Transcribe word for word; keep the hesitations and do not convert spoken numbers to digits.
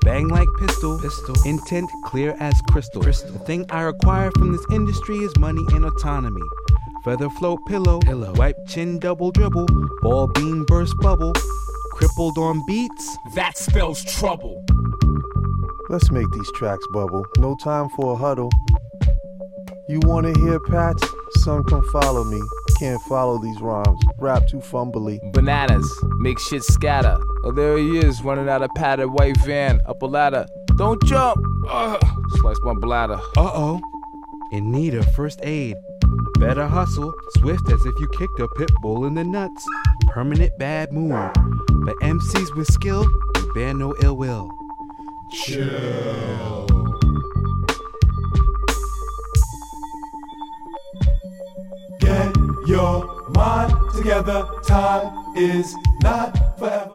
Bang like pistol, pistol. Intent clear as crystal. crystal. The thing I require from this industry is money and autonomy. Feather float pillow, pillow. Wipe chin double dribble, ball beam burst bubble, crippled on beats. That spells trouble. Let's make these tracks bubble. No time for a huddle. You wanna hear Patch? Son, come follow me. Can't follow these rhymes. Rap too fumbly. Bananas, make shit scatter. Oh, there he is, running out of padded white van, up a ladder. Don't jump! Ugh. Slice my bladder. Uh-oh. In need of first aid. Better hustle, swift as if you kicked a pit bull in the nuts. Permanent bad mood. But M Cs with skill, you bear no ill will. Chill. Get your mind together, time is not forever.